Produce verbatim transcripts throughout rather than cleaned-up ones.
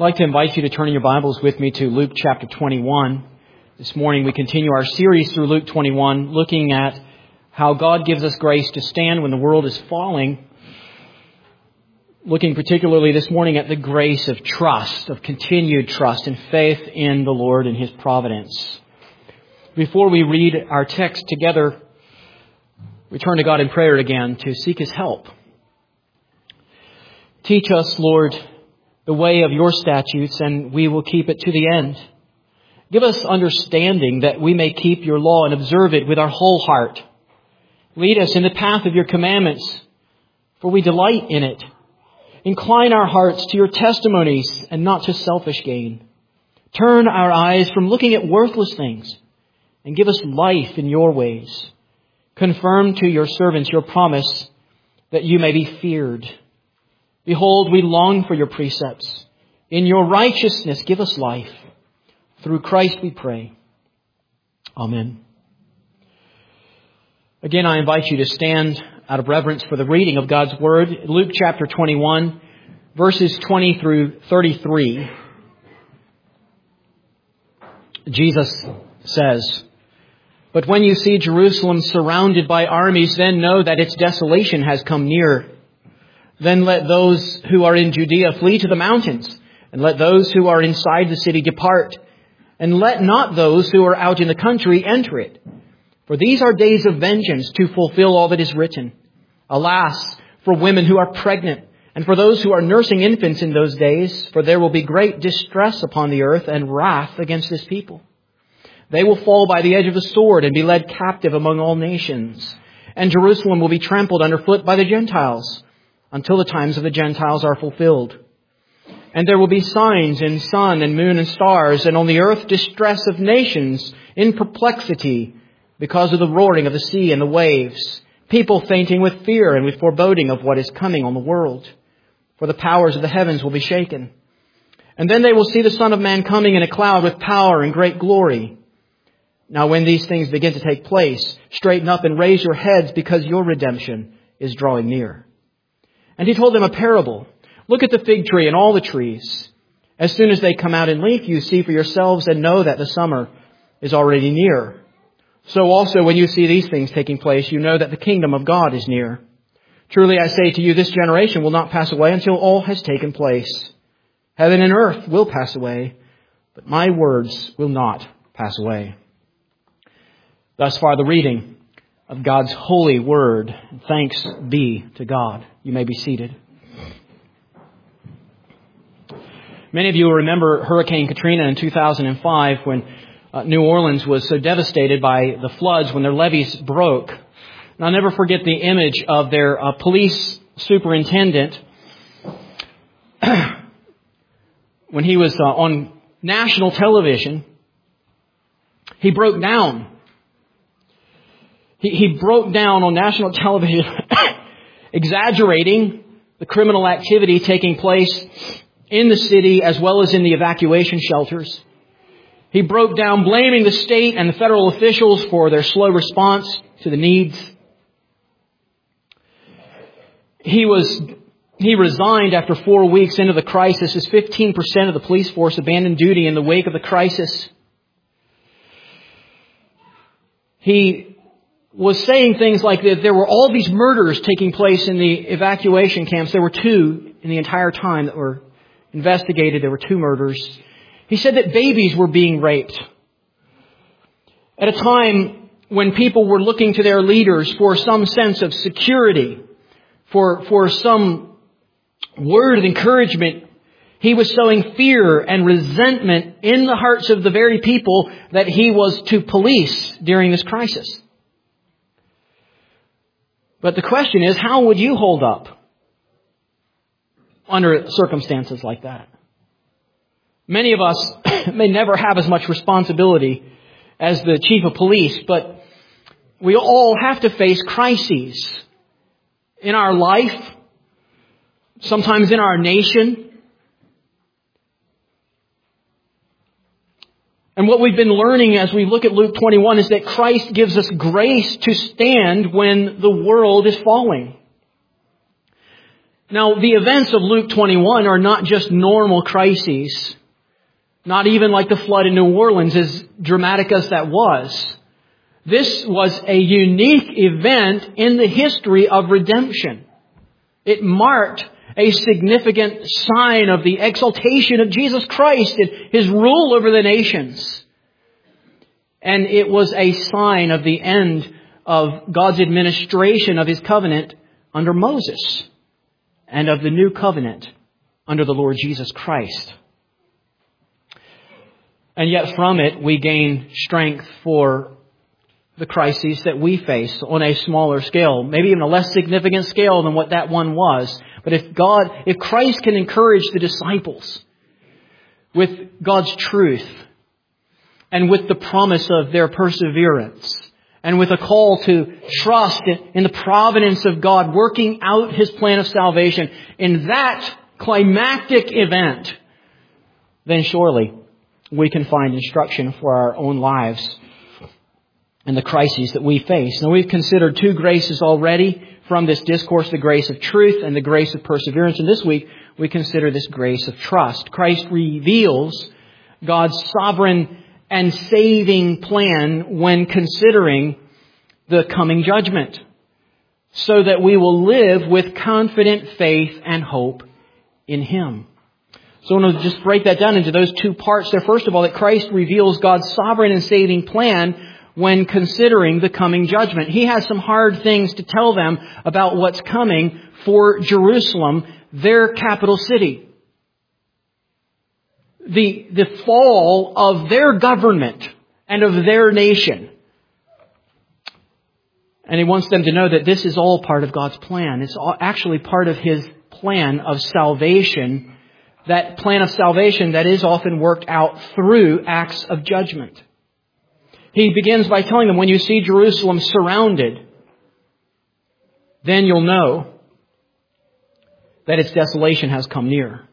like to invite you to turn in your Bibles with me to Luke chapter twenty-one. This morning we continue our series through Luke twenty-one, looking at how God gives us grace to stand when the world is falling. Looking particularly this morning at the grace of trust, of continued trust and faith in the Lord and His providence. Before we read our text together, we turn to God in prayer again to seek His help. Teach us, Lord, the way of your statutes, and we will keep it to the end. Give us understanding that we may keep your law and observe it with our whole heart. Lead us in the path of your commandments, for we delight in it. Incline our hearts to your testimonies and not to selfish gain. Turn our eyes from looking at worthless things and give us life in your ways. Confirm to your servants your promise that you may be feared. Behold, we long for your precepts. In your righteousness, give us life. Through Christ we pray. Amen. Again, I invite you to stand out of reverence for the reading of God's Word. Luke chapter twenty-one, verses twenty through thirty-three. Jesus says, "But when you see Jerusalem surrounded by armies, then know that its desolation has come near. Then let those who are in Judea flee to the mountains, and let those who are inside the city depart, and let not those who are out in the country enter it. For these are days of vengeance to fulfill all that is written. Alas, for women who are pregnant, and for those who are nursing infants in those days, for there will be great distress upon the earth and wrath against this people. They will fall by the edge of the sword and be led captive among all nations, and Jerusalem will be trampled underfoot by the Gentiles, until the times of the Gentiles are fulfilled. And there will be signs in sun and moon and stars, and on the earth distress of nations in perplexity because of the roaring of the sea and the waves, people fainting with fear and with foreboding of what is coming on the world. For the powers of the heavens will be shaken. And then they will see the Son of Man coming in a cloud with power and great glory. Now when these things begin to take place, straighten up and raise your heads, because your redemption is drawing near." And he told them a parable. "Look at the fig tree and all the trees. As soon as they come out in leaf, you see for yourselves and know that the summer is already near. So also when you see these things taking place, you know that the kingdom of God is near. Truly I say to you, this generation will not pass away until all has taken place. Heaven and earth will pass away, but my words will not pass away." Thus far the reading of God's holy word. Thanks be to God. You may be seated. Many of you will remember Hurricane Katrina in two thousand five, when uh, New Orleans was so devastated by the floods, when their levees broke. And I'll never forget the image of their uh, police superintendent when he was uh, on national television. He broke down. He, he broke down on national television, exaggerating the criminal activity taking place in the city as well as in the evacuation shelters. He broke down blaming the state and the federal officials for their slow response to the needs. He was he resigned after four weeks into the crisis as fifteen percent of the police force abandoned duty in the wake of the crisis. He was saying things like that there were all these murders taking place in the evacuation camps. There were two in the entire time that were investigated. There were two murders. He said that babies were being raped. At a time when people were looking to their leaders for some sense of security, for, for some word of encouragement, he was sowing fear and resentment in the hearts of the very people that he was to police during this crisis. But the question is, how would you hold up under circumstances like that? Many of us may never have as much responsibility as the chief of police, but we all have to face crises in our life, sometimes in our nation. And what we've been learning as we look at Luke twenty-one is that Christ gives us grace to stand when the world is falling. Now, the events of Luke twenty-one are not just normal crises, not even like the flood in New Orleans, as dramatic as that was. This was a unique event in the history of redemption. It marked a significant sign of the exaltation of Jesus Christ and His rule over the nations. And it was a sign of the end of God's administration of His covenant under Moses and of the new covenant under the Lord Jesus Christ. And yet from it we gain strength for the crises that we face on a smaller scale, maybe even a less significant scale than what that one was. But if God, if Christ can encourage the disciples with God's truth and with the promise of their perseverance and with a call to trust in the providence of God working out His plan of salvation in that climactic event, then surely we can find instruction for our own lives and the crises that we face. Now, we've considered two graces already from this discourse, the grace of truth and the grace of perseverance. And this week, we consider this grace of trust. Christ reveals God's sovereign and saving plan when considering the coming judgment, so that we will live with confident faith and hope in Him. So I want to just break that down into those two parts there. First of all, that Christ reveals God's sovereign and saving plan when considering the coming judgment. He has some hard things to tell them about what's coming for Jerusalem, their capital city. The, the fall of their government and of their nation. And He wants them to know that this is all part of God's plan. It's all actually part of His plan of salvation. That plan of salvation that is often worked out through acts of judgment. He begins by telling them, when you see Jerusalem surrounded, then you'll know that its desolation has come near.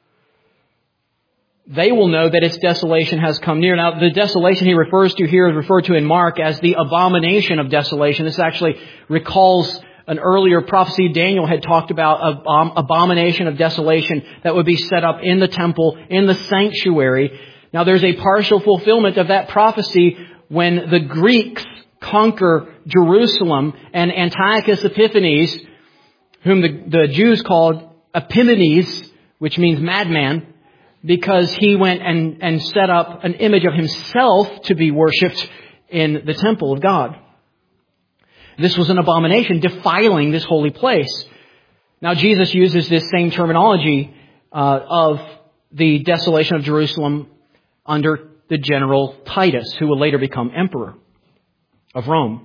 They will know that its desolation has come near. Now, the desolation he refers to here is referred to in Mark as the abomination of desolation. This actually recalls an earlier prophecy Daniel had talked about, an abomination of desolation that would be set up in the temple, in the sanctuary. Now, there's a partial fulfillment of that prophecy when the Greeks conquer Jerusalem, and Antiochus Epiphanes, whom the, the Jews called Epimanes, which means madman, because he went and, and set up an image of himself to be worshipped in the temple of God. This was an abomination, defiling this holy place. Now, Jesus uses this same terminology uh, of the desolation of Jerusalem under the general Titus, who will later become emperor of Rome.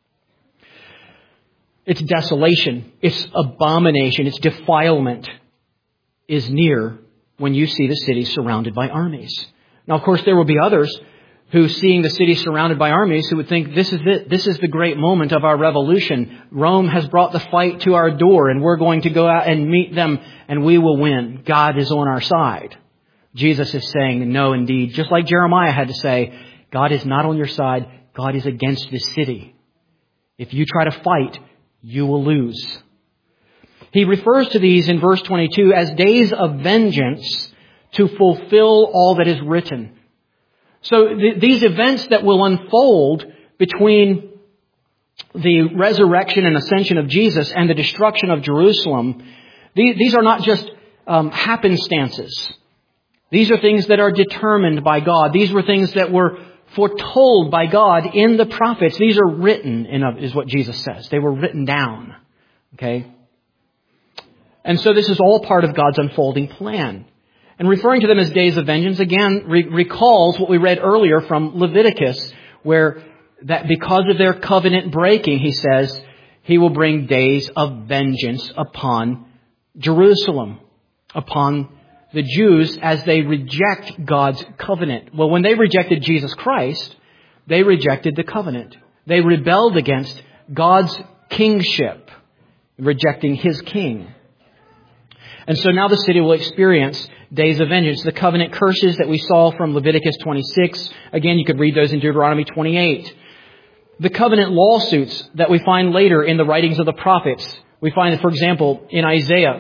Its desolation, its abomination, its defilement is near when you see the city surrounded by armies. Now, of course, there will be others who, seeing the city surrounded by armies, who would think this is it. This is the great moment of our revolution. Rome has brought the fight to our door, and we're going to go out and meet them, and we will win. God is on our side. Jesus is saying, no, indeed. Just like Jeremiah had to say, God is not on your side. God is against this city. If you try to fight, you will lose. He refers to these in verse twenty-two as days of vengeance to fulfill all that is written. So th- these events that will unfold between the resurrection and ascension of Jesus and the destruction of Jerusalem, these, these are not just um, happenstances. These are things that are determined by God. These were things that were foretold by God in the prophets. These are written, in a, is what Jesus says. They were written down. Okay? And so this is all part of God's unfolding plan. And referring to them as days of vengeance, again, re- recalls what we read earlier from Leviticus, where that because of their covenant breaking, he says, he will bring days of vengeance upon Jerusalem, upon the Jews as they reject God's covenant. Well, when they rejected Jesus Christ, they rejected the covenant. They rebelled against God's kingship, rejecting His king. And so now the city will experience days of vengeance. The covenant curses that we saw from Leviticus twenty-six. Again, you could read those in Deuteronomy twenty-eight. The covenant lawsuits that we find later in the writings of the prophets. We find, for example, in Isaiah,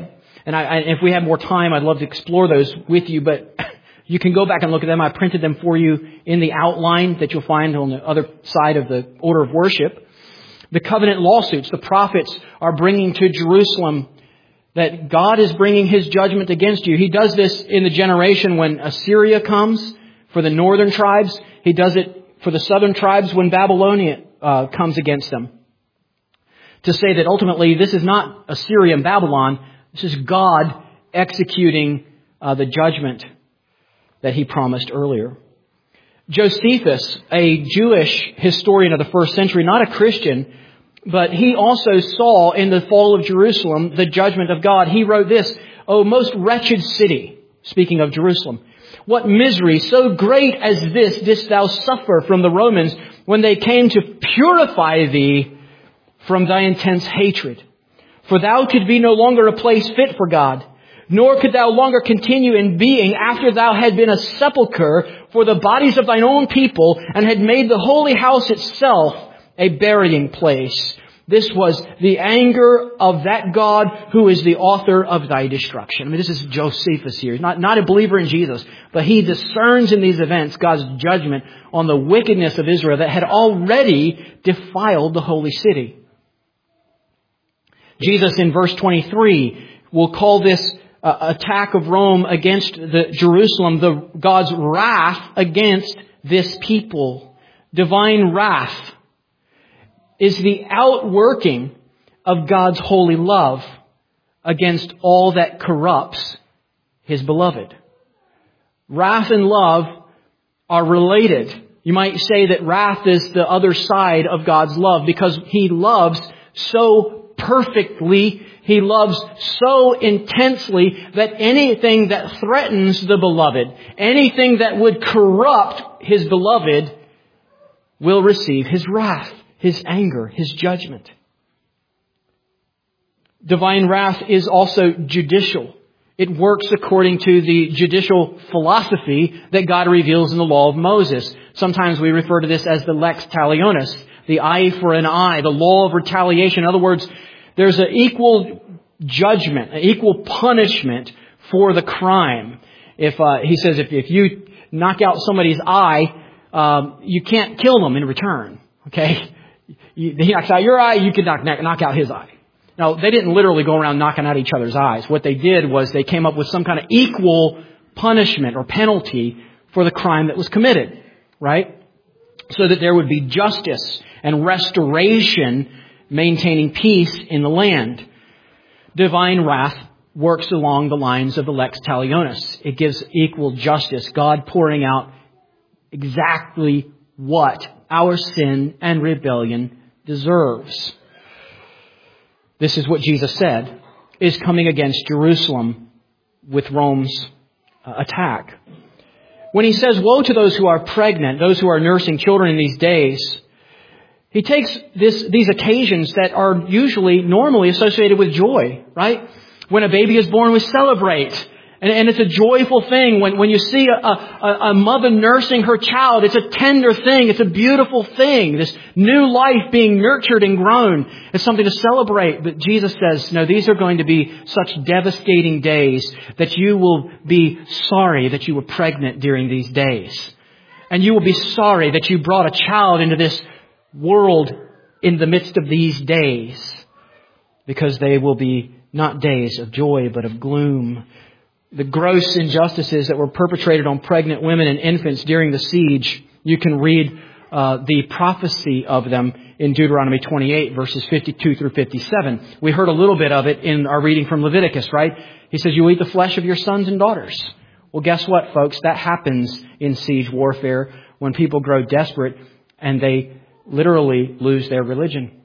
And I, I, if we had more time, I'd love to explore those with you, but you can go back and look at them. I printed them for you in the outline that you'll find on the other side of the order of worship. The covenant lawsuits the prophets are bringing to Jerusalem, that God is bringing His judgment against you. He does this in the generation when Assyria comes for the northern tribes. He does it for the southern tribes when Babylonia uh, comes against them. To say that ultimately this is not Assyria and Babylon, this is God executing uh, the judgment that He promised earlier. Josephus, a Jewish historian of the first century, not a Christian, but he also saw in the fall of Jerusalem the judgment of God. He wrote this, "O most wretched city," speaking of Jerusalem, "what misery so great as this didst thou suffer from the Romans when they came to purify thee from thy intense hatred. For thou could be no longer a place fit for God, nor could thou longer continue in being after thou had been a sepulchre for the bodies of thine own people and had made the holy house itself a burying place. This was the anger of that God who is the author of thy destruction." I mean, this is Josephus here. He's not, not a believer in Jesus, but he discerns in these events God's judgment on the wickedness of Israel that had already defiled the holy city. Jesus in verse twenty-three will call this uh, attack of Rome against the Jerusalem, the God's wrath against this people. Divine wrath is the outworking of God's holy love against all that corrupts His beloved. Wrath and love are related. You might say that wrath is the other side of God's love because He loves so perfectly, He loves so intensely that anything that threatens the beloved, anything that would corrupt His beloved, will receive His wrath, His anger, His judgment. Divine wrath is also judicial. It works according to the judicial philosophy that God reveals in the law of Moses. Sometimes we refer to this as the lex talionis, the eye for an eye, the law of retaliation. In other words, there's an equal judgment, an equal punishment for the crime. If uh, he says if, if you knock out somebody's eye, um, you can't kill them in return. Okay, you, he knocks out your eye, you can knock knock out his eye. Now, they didn't literally go around knocking out each other's eyes. What they did was they came up with some kind of equal punishment or penalty for the crime that was committed, right? So that there would be justice and restoration, maintaining peace in the land. Divine wrath works along the lines of the lex talionis. It gives equal justice, God pouring out exactly what our sin and rebellion deserves. This is what Jesus said is coming against Jerusalem with Rome's uh, attack. When He says, "Woe to those who are pregnant, those who are nursing children in these days," He takes this, these occasions that are usually normally associated with joy, right? When a baby is born, we celebrate. And, and it's a joyful thing. When, when you see a, a, a mother nursing her child, it's a tender thing. It's a beautiful thing. This new life being nurtured and grown is something to celebrate. But Jesus says, no, these are going to be such devastating days that you will be sorry that you were pregnant during these days. And you will be sorry that you brought a child into this world in the midst of these days, because they will be not days of joy, but of gloom. The gross injustices that were perpetrated on pregnant women and infants during the siege, you can read uh, the prophecy of them in Deuteronomy twenty-eight, verses fifty-two through fifty-seven. We heard a little bit of it in our reading from Leviticus, right? He says, "You eat the flesh of your sons and daughters." Well, guess what, folks? That happens in siege warfare when people grow desperate and they literally lose their religion.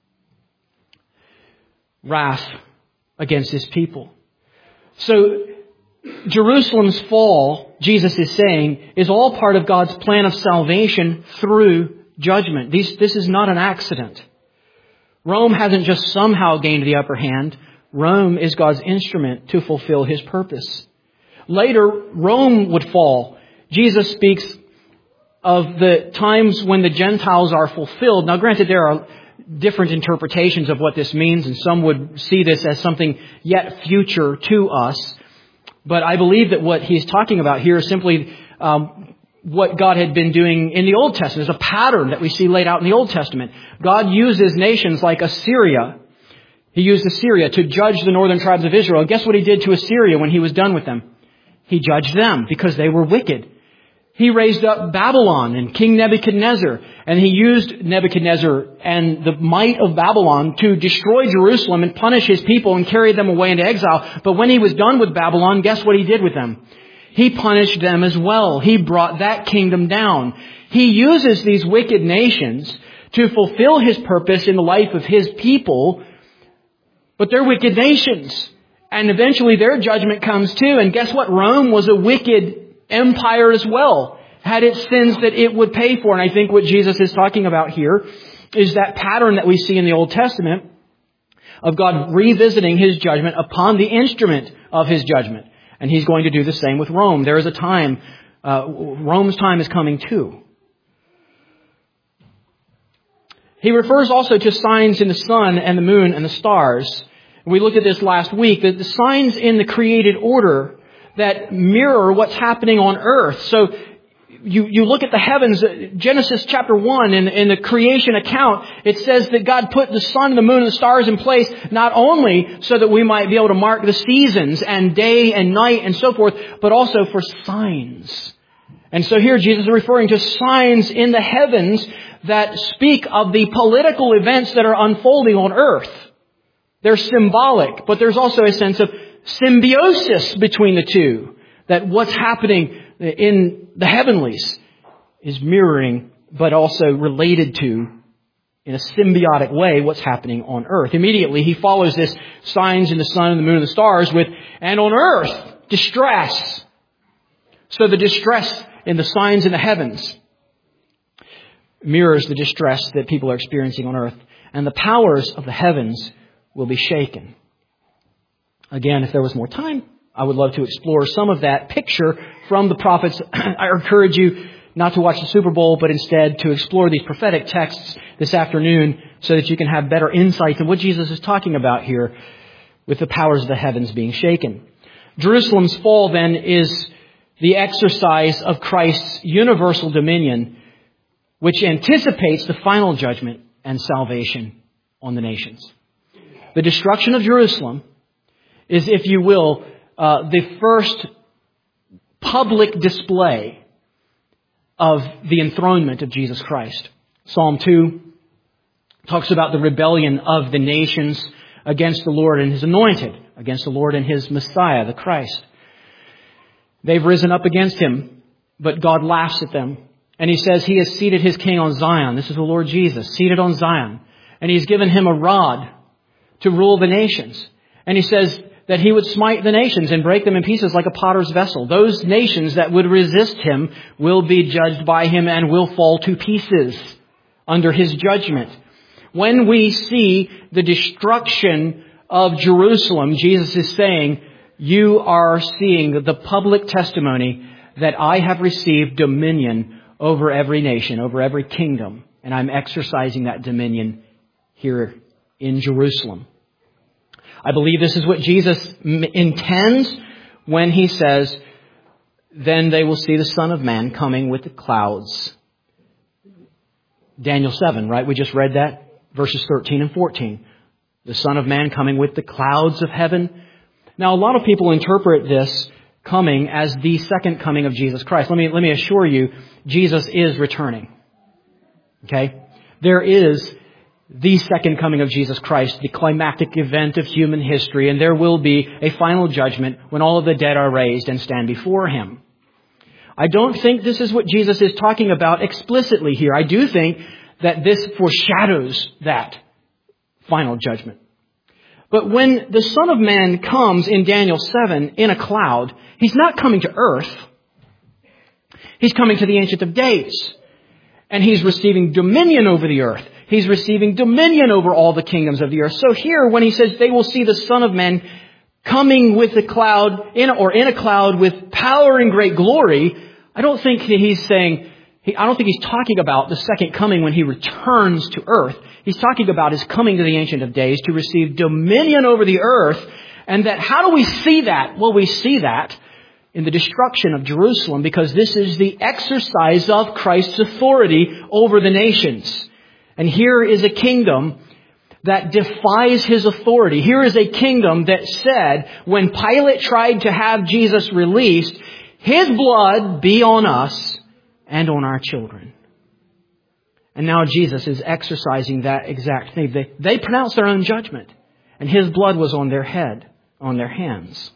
Wrath against His people. So, Jerusalem's fall, Jesus is saying, is all part of God's plan of salvation through judgment. These, this is not an accident. Rome hasn't just somehow gained the upper hand. Rome is God's instrument to fulfill His purpose. Later, Rome would fall. Jesus speaks of the times when the Gentiles are fulfilled. Now, granted, there are different interpretations of what this means, and some would see this as something yet future to us. But I believe that what he's talking about here is simply um, what God had been doing in the Old Testament. There's a pattern that we see laid out in the Old Testament. God uses nations like Assyria. He used Assyria to judge the northern tribes of Israel. And guess what he did to Assyria when he was done with them? He judged them because they were wicked. He raised up Babylon and King Nebuchadnezzar, and he used Nebuchadnezzar and the might of Babylon to destroy Jerusalem and punish his people and carry them away into exile. But when he was done with Babylon, guess what he did with them? He punished them as well. He brought that kingdom down. He uses these wicked nations to fulfill his purpose in the life of his people, but they're wicked nations. And eventually their judgment comes too. And guess what? Rome was a wicked empire as well, had its sins that it would pay for. And I think what Jesus is talking about here is that pattern that we see in the Old Testament of God revisiting his judgment upon the instrument of his judgment. And he's going to do the same with Rome. There is a time, uh, Rome's time is coming too. He refers also to signs in the sun and the moon and the stars. We looked at this last week, that the signs in the created order that mirror what's happening on earth. So you, you look at the heavens, Genesis chapter one, in, in the creation account, it says that God put the sun, the moon, and the stars in place, not only so that we might be able to mark the seasons and day and night and so forth, but also for signs. And so here Jesus is referring to signs in the heavens that speak of the political events that are unfolding on earth. They're symbolic, but there's also a sense of symbiosis between the two. That what's happening in the heavenlies is mirroring, but also related to, in a symbiotic way, what's happening on earth. Immediately, he follows this signs in the sun and the moon and the stars with, and on earth, distress. So the distress in the signs in the heavens mirrors the distress that people are experiencing on earth. And the powers of the heavens will be shaken. Again, if there was more time, I would love to explore some of that picture from the prophets. I encourage you not to watch the Super Bowl, but instead to explore these prophetic texts this afternoon so that you can have better insight into what Jesus is talking about here with the powers of the heavens being shaken. Jerusalem's fall, then, is the exercise of Christ's universal dominion, which anticipates the final judgment and salvation on the nations. The destruction of Jerusalem is, if you will, uh, the first public display of the enthronement of Jesus Christ. Psalm two talks about the rebellion of the nations against the Lord and His anointed, against the Lord and His Messiah, the Christ. They've risen up against Him, but God laughs at them. And He says He has seated His King on Zion. This is the Lord Jesus, seated on Zion. And He's given Him a rod to rule the nations. And He says that He would smite the nations and break them in pieces like a potter's vessel. Those nations that would resist Him will be judged by Him and will fall to pieces under His judgment. When we see the destruction of Jerusalem, Jesus is saying, you are seeing the public testimony that I have received dominion over every nation, over every kingdom, and I'm exercising that dominion here in Jerusalem. I believe this is what Jesus intends when He says, then they will see the Son of Man coming with the clouds. Daniel seven, right? We just read that. Verses thirteen and fourteen. The Son of Man coming with the clouds of heaven. Now, a lot of people interpret this coming as the second coming of Jesus Christ. Let me, let me assure you, Jesus is returning. Okay? There is the second coming of Jesus Christ, the climactic event of human history, and there will be a final judgment when all of the dead are raised and stand before Him. I don't think this is what Jesus is talking about explicitly here. I do think that this foreshadows that final judgment. But when the Son of Man comes in Daniel seven in a cloud, He's not coming to earth. He's coming to the Ancient of Days. And He's receiving dominion over the earth. He's receiving dominion over all the kingdoms of the earth. So here, when He says they will see the Son of Man coming with a cloud, in or in a cloud with power and great glory, I don't think that He's saying he, I don't think he's talking about the second coming when he returns to earth. He's talking about his coming to the Ancient of Days to receive dominion over the earth. And that, how do we see that? Well, we see that in the destruction of Jerusalem, because this is the exercise of Christ's authority over the nations. And here is a kingdom that defies his authority. Here is a kingdom that said, when Pilate tried to have Jesus released, his blood be on us and on our children. And now Jesus is exercising that exact thing. They, they pronounced their own judgment, and his blood was on their head, on their hands.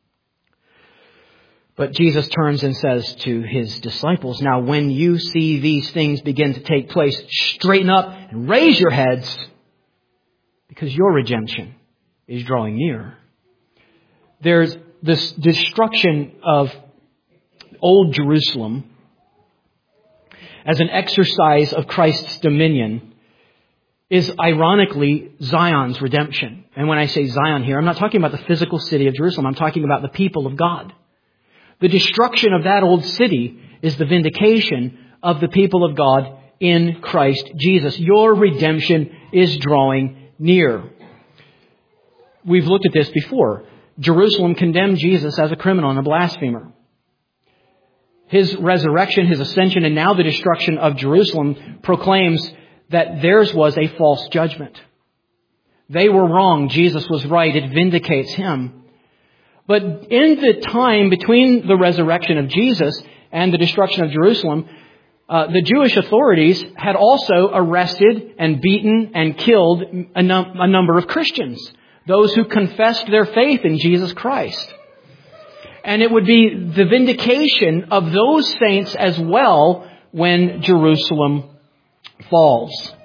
But Jesus turns and says to his disciples, now when you see these things begin to take place, straighten up and raise your heads, because your redemption is drawing near. There's this destruction of old Jerusalem as an exercise of Christ's dominion is ironically Zion's redemption. And when I say Zion here, I'm not talking about the physical city of Jerusalem. I'm talking about the people of God. The destruction of that old city is the vindication of the people of God in Christ Jesus. Your redemption is drawing near. We've looked at this before. Jerusalem condemned Jesus as a criminal and a blasphemer. His resurrection, his ascension, and now the destruction of Jerusalem proclaims that theirs was a false judgment. They were wrong. Jesus was right. It vindicates him. But in the time between the resurrection of Jesus and the destruction of Jerusalem, uh, the Jewish authorities had also arrested and beaten and killed a, num- a number of Christians, those who confessed their faith in Jesus Christ. And it would be the vindication of those saints as well when Jerusalem falls.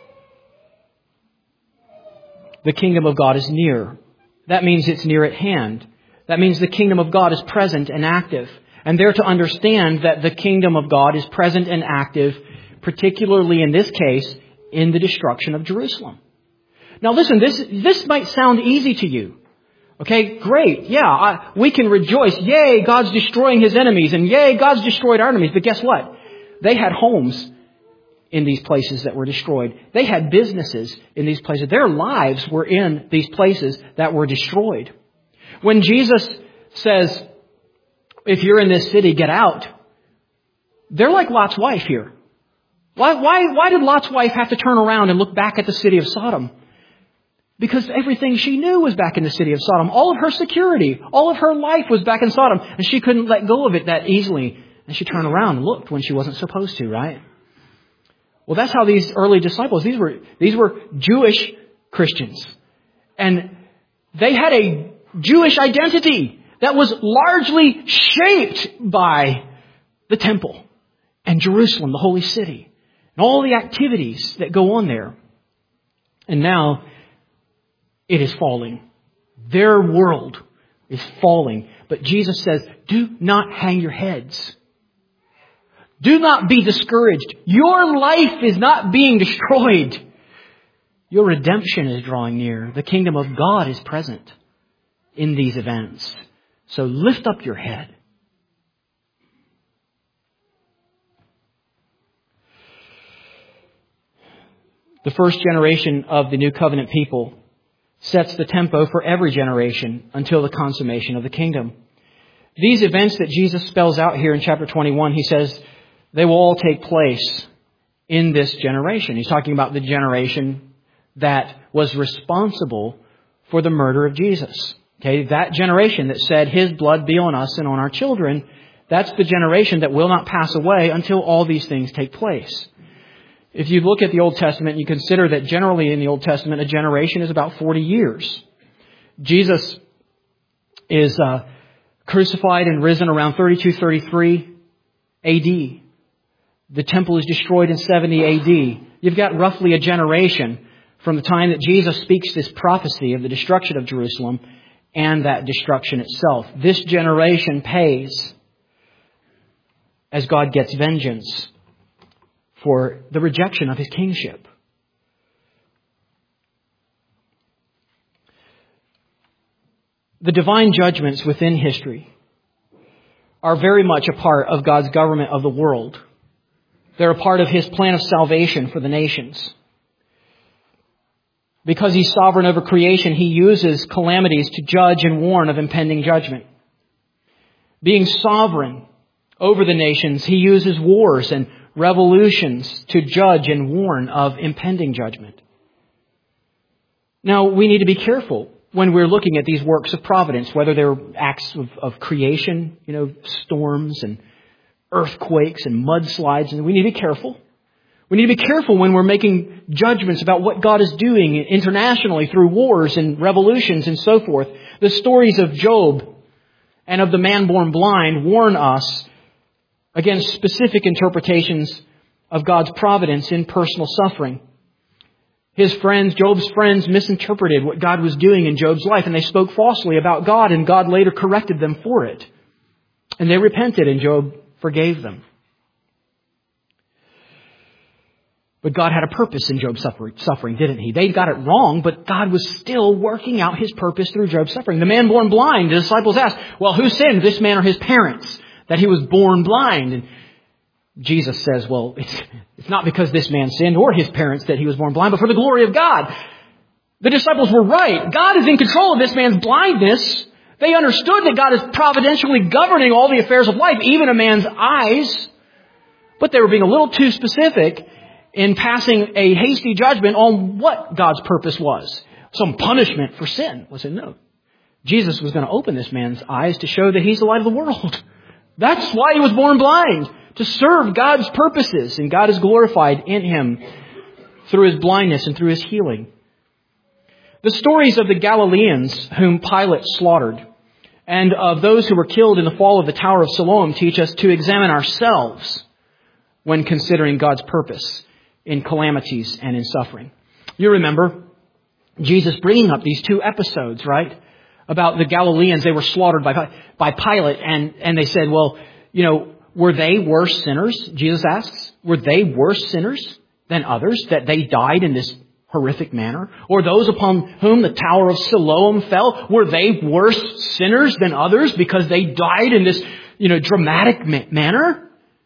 The kingdom of God is near. That means it's near at hand. That means the kingdom of God is present and active. And they're to understand that the kingdom of God is present and active, particularly in this case, in the destruction of Jerusalem. Now listen, this, this might sound easy to you. Okay, great. Yeah, I, we can rejoice. Yay, God's destroying his enemies. And yay, God's destroyed our enemies. But guess what? They had homes in these places that were destroyed. They had businesses in these places. Their lives were in these places that were destroyed. When Jesus says, if you're in this city, get out, they're like Lot's wife here. Why, why, why did Lot's wife have to turn around and look back at the city of Sodom? Because everything she knew was back in the city of Sodom. All of her security, all of her life was back in Sodom. And she couldn't let go of it that easily. And she turned around and looked when she wasn't supposed to, right? Well, that's how these early disciples, these were, these were Jewish Christians. And they had a Jewish identity that was largely shaped by the temple and Jerusalem, the holy city, and all the activities that go on there. And now it is falling. Their world is falling. But Jesus says, do not hang your heads. Do not be discouraged. Your life is not being destroyed. Your redemption is drawing near. The kingdom of God is present in these events. So lift up your head. The first generation of the New Covenant people sets the tempo for every generation until the consummation of the kingdom. These events that Jesus spells out here in chapter twenty-one, he says they will all take place in this generation. He's talking about the generation that was responsible for the murder of Jesus. Okay, that generation that said, his blood be on us and on our children, that's the generation that will not pass away until all these things take place. If you look at the Old Testament, you consider that generally in the Old Testament, a generation is about forty years. Jesus is uh, crucified and risen around thirty-two, thirty-three A D. The temple is destroyed in seventy A D. You've got roughly a generation from the time that Jesus speaks this prophecy of the destruction of Jerusalem and that destruction itself. This generation pays as God gets vengeance for the rejection of his kingship. The divine judgments within history are very much a part of God's government of the world. They're a part of His plan of salvation for the nations. Because He's sovereign over creation, He uses calamities to judge and warn of impending judgment. Being sovereign over the nations, He uses wars and revolutions to judge and warn of impending judgment. Now, we need to be careful when we're looking at these works of providence, whether they're acts of, of creation, you know, storms and earthquakes and mudslides, and we need to be careful. We need to be careful when we're making judgments about what God is doing internationally through wars and revolutions and so forth. The stories of Job and of the man born blind warn us against specific interpretations of God's providence in personal suffering. His friends, Job's friends, misinterpreted what God was doing in Job's life, and they spoke falsely about God, and God later corrected them for it. And they repented, and Job forgave them. But God had a purpose in Job's suffering, didn't He? They got it wrong, but God was still working out His purpose through Job's suffering. The man born blind, the disciples asked, well, who sinned, this man or his parents, that he was born blind? And Jesus says, well, it's, it's not because this man sinned or his parents that he was born blind, but for the glory of God. The disciples were right. God is in control of this man's blindness. They understood that God is providentially governing all the affairs of life, even a man's eyes. But they were being a little too specific in passing a hasty judgment on what God's purpose was. Some punishment for sin. Was it? No. Jesus was going to open this man's eyes to show that He's the light of the world. That's why He was born blind. To serve God's purposes. And God is glorified in Him through His blindness and through His healing. The stories of the Galileans whom Pilate slaughtered and of those who were killed in the fall of the Tower of Siloam teach us to examine ourselves when considering God's purpose in calamities and in suffering. You remember Jesus bringing up these two episodes, right? About the Galileans. They were slaughtered by, by Pilate, and, and they said, well, you know, were they worse sinners? Jesus asks, were they worse sinners than others, that they died in this horrific manner? Or those upon whom the Tower of Siloam fell, were they worse sinners than others because they died in this, you know, dramatic ma- manner?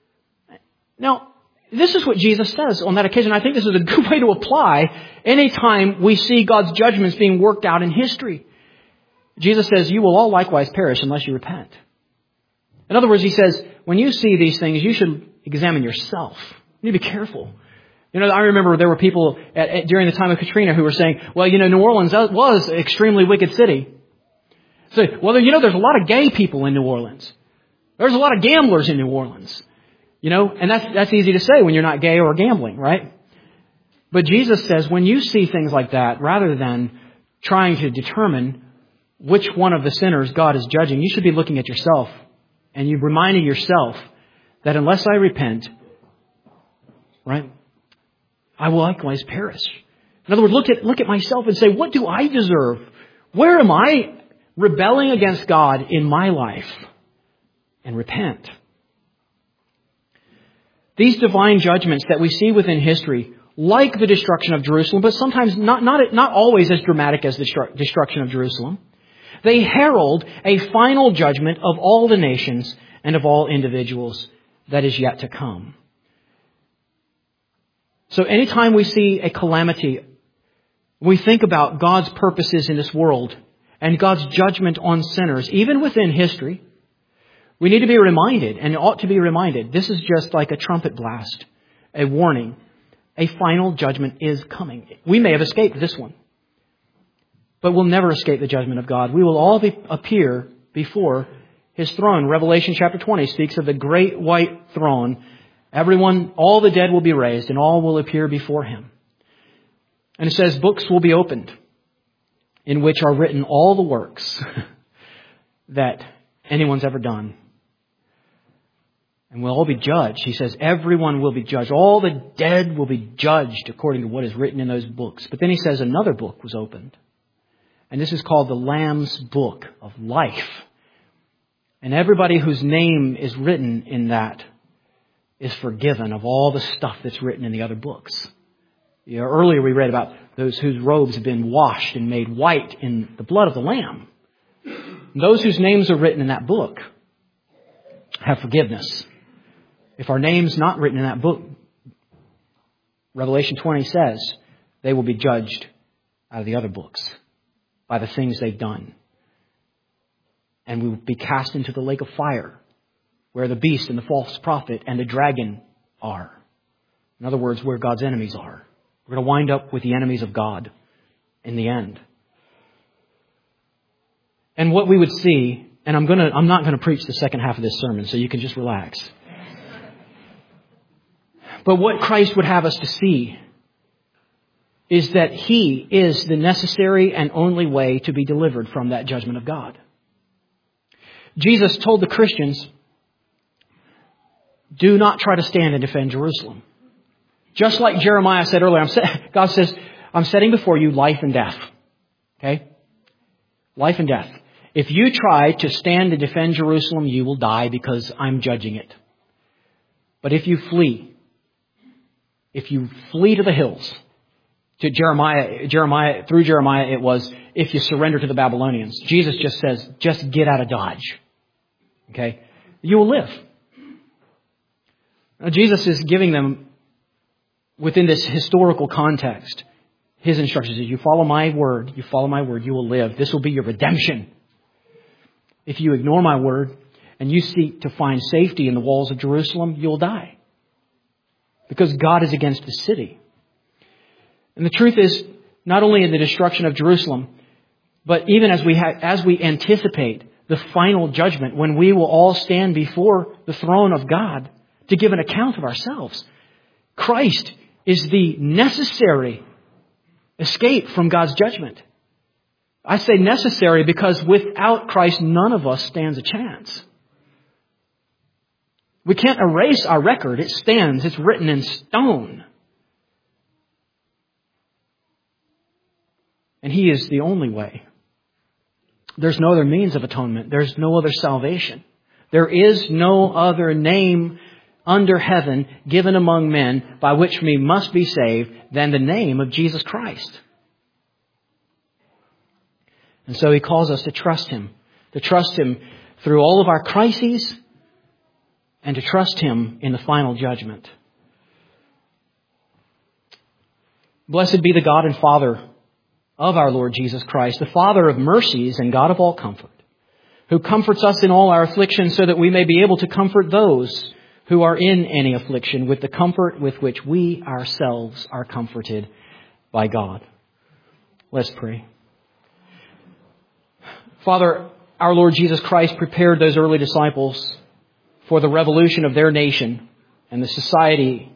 Now, this is what Jesus says on that occasion. I think this is a good way to apply anytime we see God's judgments being worked out in history. Jesus says, you will all likewise perish unless you repent. In other words, He says, when you see these things, you should examine yourself. You need to be careful. You know, I remember there were people at, at, during the time of Katrina who were saying, well, you know, New Orleans was an extremely wicked city. So, well, you know, there's a lot of gay people in New Orleans. There's a lot of gamblers in New Orleans. You know, and that's that's easy to say when you're not gay or gambling, right? But Jesus says when you see things like that, rather than trying to determine which one of the sinners God is judging, you should be looking at yourself and you reminding yourself that unless I repent, right, I will likewise perish. In other words, look at look at myself and say, what do I deserve? Where am I rebelling against God in my life? And repent. These divine judgments that we see within history, like the destruction of Jerusalem, but sometimes not, not, not always as dramatic as the destruction of Jerusalem, they herald a final judgment of all the nations and of all individuals that is yet to come. So anytime we see a calamity, we think about God's purposes in this world and God's judgment on sinners, even within history. We need to be reminded, and ought to be reminded, this is just like a trumpet blast, a warning. A final judgment is coming. We may have escaped this one, but we'll never escape the judgment of God. We will all be, appear before His throne. Revelation chapter twenty speaks of the great white throne. Everyone, all the dead will be raised, and all will appear before Him. And it says books will be opened, in which are written all the works that anyone's ever done. And we'll all be judged. He says everyone will be judged. All the dead will be judged according to what is written in those books. But then He says another book was opened. And this is called the Lamb's Book of Life. And everybody whose name is written in that is forgiven of all the stuff that's written in the other books. You know, earlier we read about those whose robes have been washed and made white in the blood of the Lamb. And those whose names are written in that book have forgiveness. If our name's not written in that book, Revelation twenty says they will be judged out of the other books by the things they've done. And we will be cast into the lake of fire where the beast and the false prophet and the dragon are. In other words, where God's enemies are. We're going to wind up with the enemies of God in the end. And what we would see, and I'm going to, I'm not going to preach the second half of this sermon, so you can just relax. But what Christ would have us to see is that He is the necessary and only way to be delivered from that judgment of God. Jesus told the Christians, do not try to stand and defend Jerusalem. Just like Jeremiah said earlier, I'm set, God says, I'm setting before you life and death. Okay? Life and death. If you try to stand and defend Jerusalem, you will die because I'm judging it. But if you flee, if you flee to the hills, to Jeremiah, Jeremiah, through Jeremiah it was, if you surrender to the Babylonians. Jesus just says, just get out of Dodge. Okay? You will live. Now, Jesus is giving them, within this historical context, His instructions is, you follow my word, you follow my word, you will live. This will be your redemption. If you ignore my word and you seek to find safety in the walls of Jerusalem, you'll die. Because God is against the city. And the truth is, not only in the destruction of Jerusalem, but even as we ha- as we anticipate the final judgment, when we will all stand before the throne of God to give an account of ourselves, Christ is the necessary escape from God's judgment. I say necessary because without Christ, none of us stands a chance. We can't erase our record. It stands. It's written in stone. And He is the only way. There's no other means of atonement. There's no other salvation. There is no other name under heaven given among men by which we must be saved than the name of Jesus Christ. And so He calls us to trust Him, to trust Him through all of our crises and to trust Him in the final judgment. Blessed be the God and Father of our Lord Jesus Christ, the Father of mercies and God of all comfort, who comforts us in all our affliction so that we may be able to comfort those who are in any affliction with the comfort with which we ourselves are comforted by God. Let's pray. Father, our Lord Jesus Christ prepared those early disciples for the revolution of their nation and the society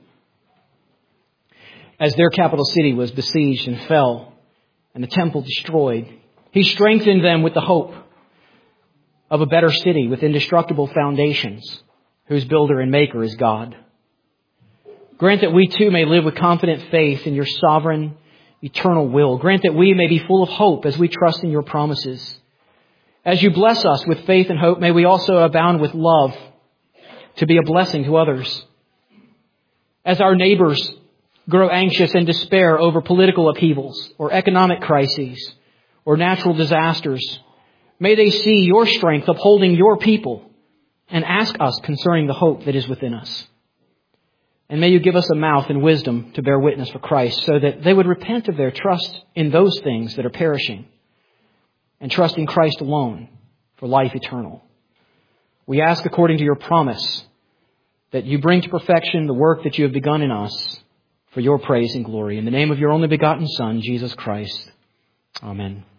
as their capital city was besieged and fell and the temple destroyed. He strengthened them with the hope of a better city with indestructible foundations, whose builder and maker is God. Grant that we too may live with confident faith in your sovereign, eternal will. Grant that we may be full of hope as we trust in your promises. As you bless us with faith and hope, may we also abound with love to be a blessing to others. As our neighbors grow anxious and despair over political upheavals or economic crises or natural disasters, may they see your strength upholding your people and ask us concerning the hope that is within us. And may you give us a mouth and wisdom to bear witness for Christ so that they would repent of their trust in those things that are perishing and trust in Christ alone for life eternal. We ask according to your promise that you bring to perfection the work that you have begun in us for your praise and glory. In the name of your only begotten Son, Jesus Christ. Amen.